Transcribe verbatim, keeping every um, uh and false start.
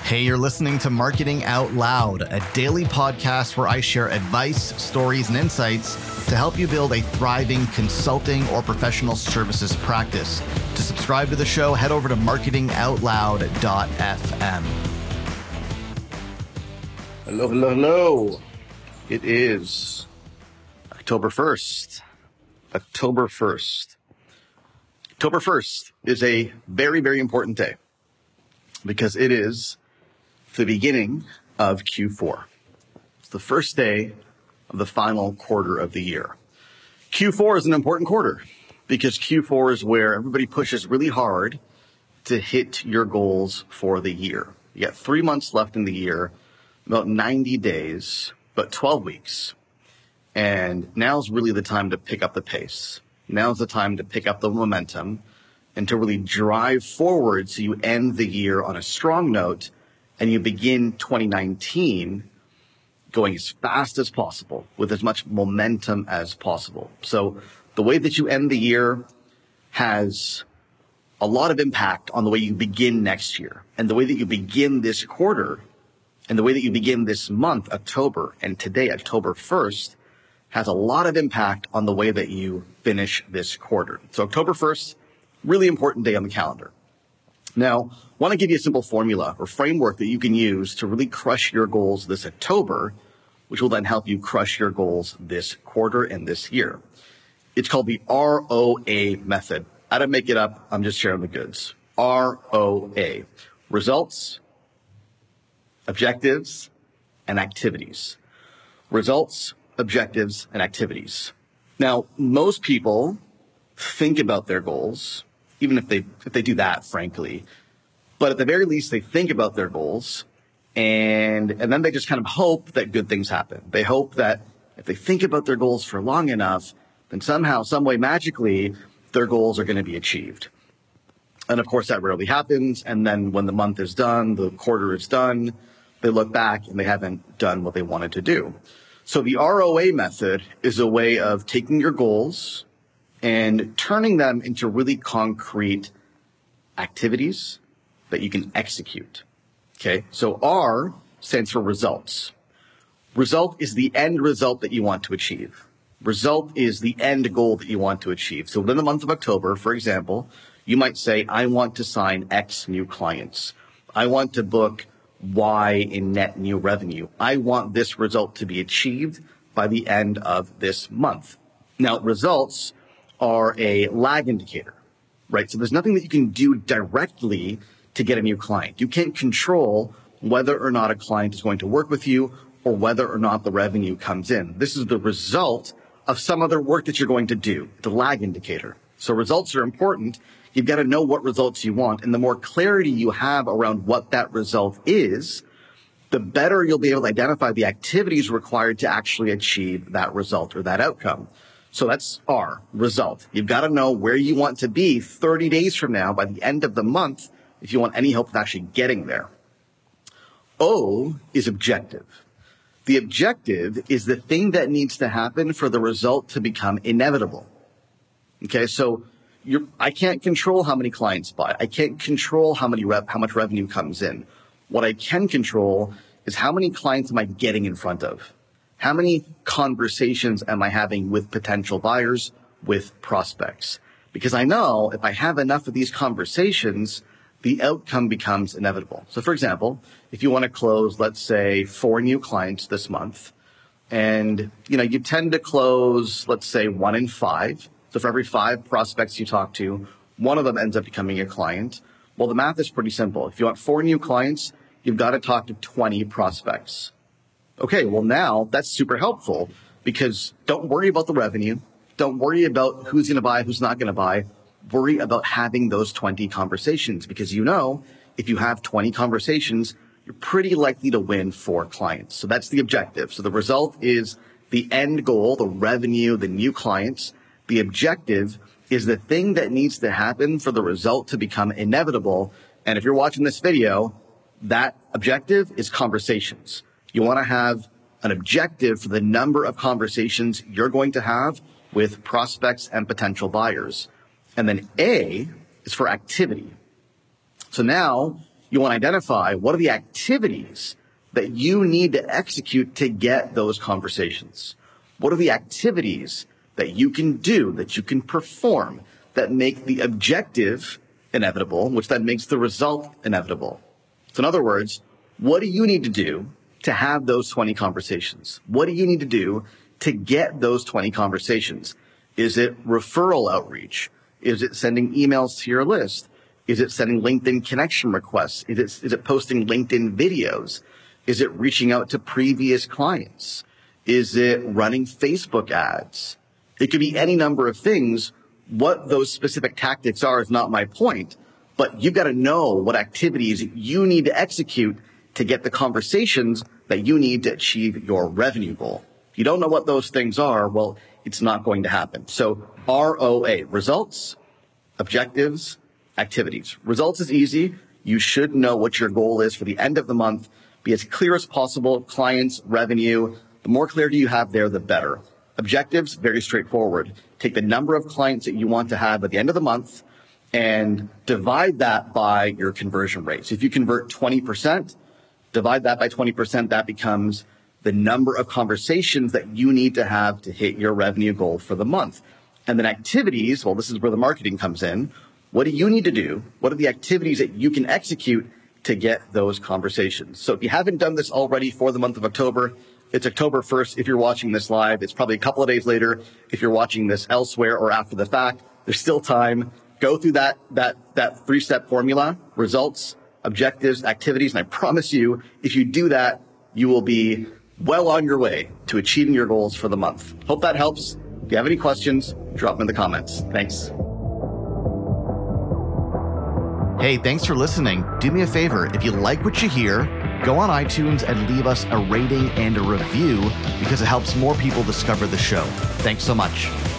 Hey, you're listening to Marketing Out Loud, a daily podcast where I share advice, stories, and insights to help you build a thriving consulting or professional services practice. To subscribe to the show, head over to marketing out loud dot f m. Hello, hello, hello. It is October first. October first. October first is a very, very important day because it is the beginning of Q four. It's the first day of the final quarter of the year. Q four is an important quarter because Q four is where everybody pushes really hard to hit your goals for the year. You got three months left in the year, about ninety days, about twelve weeks. And now's really the time to pick up the pace. Now's the time to pick up the momentum and to really drive forward so you end the year on a strong note and you begin twenty nineteen going as fast as possible with as much momentum as possible. So the way that you end the year has a lot of impact on the way you begin next year, and the way that you begin this quarter, and the way that you begin this month, October, and today, October first, has a lot of impact on the way that you finish this quarter. So October first, really important day on the calendar. Now, I want to give you a simple formula or framework that you can use to really crush your goals this October, which will then help you crush your goals this quarter and this year. It's called the R O A method. I didn't make it up. I'm just sharing the goods. R O A. Results, objectives, and activities. Results, objectives, and activities. Now, most people think about their goals, even if they if they do that, frankly. But at the very least, they think about their goals, and and then they just kind of hope that good things happen. They hope that if they think about their goals for long enough, then somehow, some way, magically, their goals are going to be achieved. And of course, that rarely happens. And then when the month is done, the quarter is done, they look back and they haven't done what they wanted to do. So the R O A method is a way of taking your goals and turning them into really concrete activities that you can execute. Okay, so R stands for results. Result is the end result that you want to achieve. Result is the end goal that you want to achieve. So within the month of October, for example, you might say, I want to sign X new clients. I want to book Y in net new revenue. I want this result to be achieved by the end of this month. Now, results are a lag indicator, right? So there's nothing that you can do directly to get a new client. You can't control whether or not a client is going to work with you or whether or not the revenue comes in. This is the result of some other work that you're going to do, the lag indicator. So results are important. You've got to know what results you want. And the more clarity you have around what that result is, the better you'll be able to identify the activities required to actually achieve that result or that outcome. So that's R, result. You've got to know where you want to be thirty days from now by the end of the month if you want any hope of actually getting there. O is objective. The objective is the thing that needs to happen for the result to become inevitable. Okay, so you're, I can't control how many clients buy. I can't control how many rev, how much revenue comes in. What I can control is how many clients am I getting in front of? How many conversations am I having with potential buyers, with prospects? Because I know if I have enough of these conversations, the outcome becomes inevitable. So for example, if you want to close, let's say, four new clients this month, and you know you tend to close, let's say, one in five. So for every five prospects you talk to, one of them ends up becoming a client. Well, the math is pretty simple. If you want four new clients, you've got to talk to twenty prospects. Okay, well now that's super helpful because don't worry about the revenue. Don't worry about who's going to buy, who's not going to buy. Worry about having those twenty conversations because you know if you have twenty conversations, you're pretty likely to win four clients. So that's the objective. So the result is the end goal, the revenue, the new clients. The objective is the thing that needs to happen for the result to become inevitable. And if you're watching this video, that objective is conversations. You want to have an objective for the number of conversations you're going to have with prospects and potential buyers. And then A is for activity. So now You want to identify what are the activities that you need to execute to get those conversations. What are the activities that you can do, that you can perform, that make the objective inevitable, which then makes the result inevitable? So in other words, what do you need to do to have those twenty conversations? What do you need to do to get those twenty conversations? Is it referral outreach? Is it sending emails to your list? Is it sending LinkedIn connection requests? Is it, is it posting LinkedIn videos? Is it reaching out to previous clients? Is it running Facebook ads? It could be any number of things. What those specific tactics are is not my point, but you've got to know what activities you need to execute to get the conversations that you need to achieve your revenue goal. If you don't know what those things are, well, it's not going to happen. So R O A, results, objectives, activities. Results is easy. You should know what your goal is for the end of the month. Be as clear as possible. Clients, revenue. The more clarity you have there, the better. Objectives, very straightforward. Take the number of clients that you want to have at the end of the month and divide that by your conversion rate. So if you convert twenty percent, divide that by twenty percent, that becomes the number of conversations that you need to have to hit your revenue goal for the month. And then activities, well, this is where the marketing comes in. What do you need to do? What are the activities that you can execute to get those conversations? So if you haven't done this already for the month of October, it's October first. If you're watching this live, it's probably a couple of days later. If you're watching this elsewhere or after the fact, there's still time. Go through that, that, that three-step formula, results, objectives, activities. And I promise you, if you do that, you will be well on your way to achieving your goals for the month. Hope that helps. If you have any questions, drop them in the comments. Thanks. Hey, thanks for listening. Do me a favor. If you like what you hear, go on iTunes and leave us a rating and a review because it helps more people discover the show. Thanks so much.